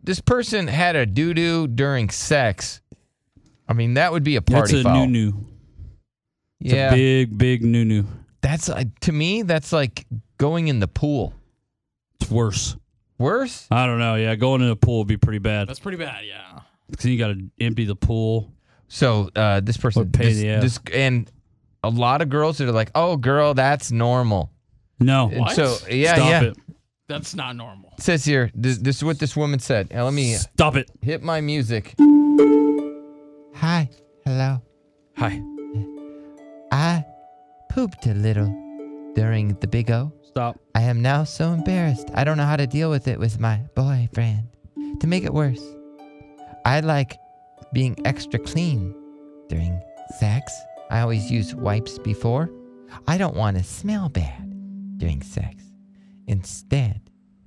this person had a doo-doo during sex, I mean, that would be a party foul. That's a noo-noo. It's a big noo-noo. That's to me, that's like going in the pool. It's worse. Worse? I don't know. Yeah, going in the pool would be pretty bad. That's pretty bad, yeah. Because you got to empty the pool. So this person, and a lot of girls are like, "Oh, girl, that's normal." No. And What? so Stop it. That's not normal. It says here, this is what this woman said. Now, let me Stop it. hit my music. Hi. Hello. Hi. I pooped a little during the Big O. Stop. I am now so embarrassed. I don't know how to deal with it with my boyfriend. To make it worse, I like being extra clean during sex. I always use wipes before. I don't want to smell bad during sex. Instead,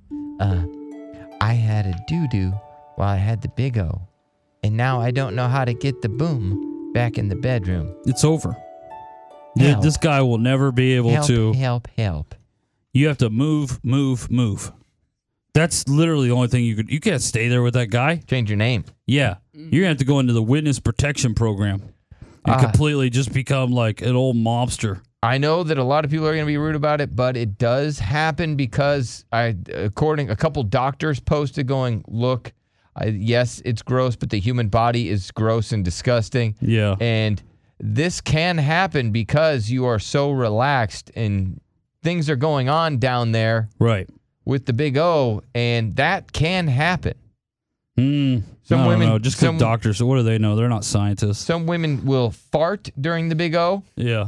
I had a doo-doo while I had the Big O. And now I don't know how to get the boom back in the bedroom. It's over. Help. This guy will never be able to. Help. You have to move. That's literally the only thing you could. You can't stay there with that guy. Change your name. Yeah. You're going to have to go into the witness protection program and completely just become like an old mobster. I know that a lot of people are going to be rude about it, but it does happen because a couple doctors posted going, look, yes, it's gross, but the human body is gross and disgusting. Yeah. And this can happen because you are so relaxed and things are going on down there. Right. With the Big O, and that can happen. Some women, just because doctors. So what do they know? They're not scientists. Some women will fart during the Big O. Yeah.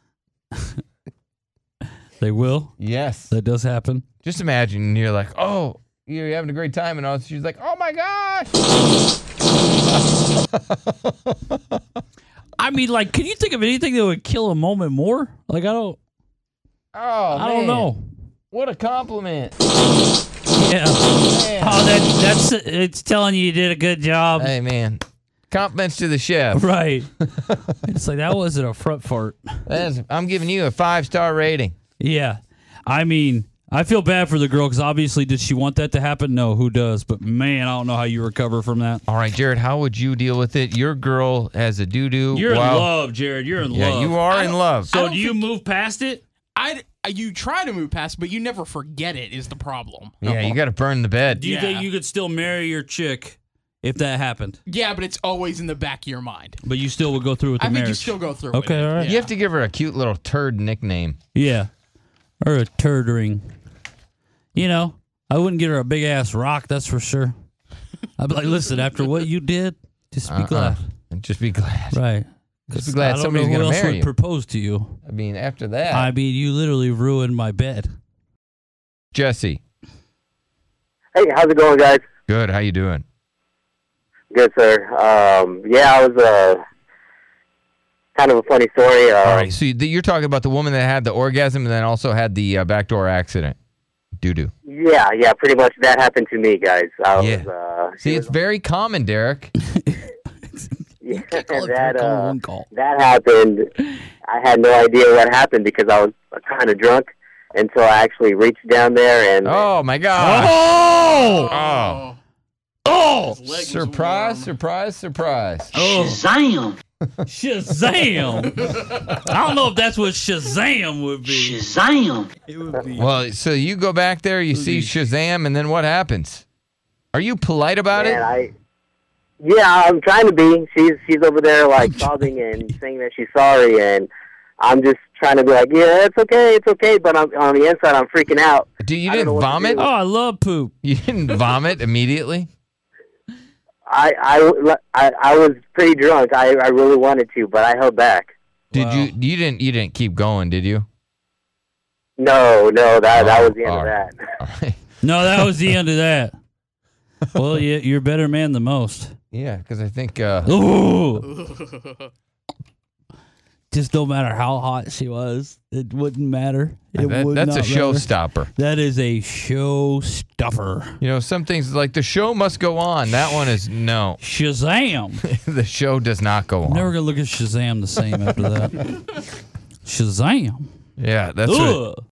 They will? Yes. That does happen. Just imagine you're like, oh, you're having a great time, and all she's like, oh my gosh. I mean, like, can you think of anything that would kill a moment more? Like, I don't know. What a compliment. Yeah. Man. Oh, it's telling you did a good job. Hey, man. Compliments to the chef. Right. It's like, that wasn't a front fart. I'm giving you a 5-star rating. Yeah. I mean, I feel bad for the girl because obviously, did she want that to happen? No, who does? But man, I don't know how you recover from that. All right, Jared, how would you deal with it? Your girl has a doo-doo. You're in love, Jared. You're in love. Yeah, you are in love. So do you move past it? You try to move past, but you never forget it is the problem. Yeah, you got to burn the bed. Do you think you could still marry your chick if that happened? Yeah, but it's always in the back of your mind. But you still would go through with the marriage? I think you still go through with it. Okay, all right. You have to give her a cute little turd nickname. Yeah. Or a turd ring. You know, I wouldn't get her a big-ass rock, that's for sure. I'd be like, listen, after what you did, just be glad. Just be glad. Right. Just be glad somebody's going to marry you. Who else would propose to you? I mean, after that. I mean, you literally ruined my bed. Jesse. Hey, how's it going, guys? Good. How you doing? Good, sir. I was kind of a funny story. All right, so you're talking about the woman that had the orgasm and then also had the backdoor accident. Doo-doo. Yeah, pretty much that happened to me, guys. See, it's very common, Derek. Yeah, that happened. I had no idea what happened because I was kind of drunk until I actually reached down there and... Oh, my God. Oh! Surprise. Oh! Shazam! Shazam! I don't know if that's what Shazam would be. Shazam! It would be. Well, so you go back there, you see Shazam, and then what happens? Are you polite about it? Yeah, I'm trying to be. She's over there like sobbing and saying that she's sorry, and I'm just trying to be like, yeah, it's okay. But on the inside, I'm freaking out. You didn't vomit? Oh, I love poop. You didn't vomit immediately? I was pretty drunk. I really wanted to, but I held back. Did you didn't keep going, did you? No, that was the end of that. Right. No, that was the end of that. Well, you're a better man than most. Yeah, because I think... Ooh. Just no matter how hot she was, it wouldn't matter. That's a showstopper. That is a showstopper. You know, some things like the show must go on. That one is no. Shazam. The show does not go on. Never going to look at Shazam the same after that. Shazam. Yeah, that's what...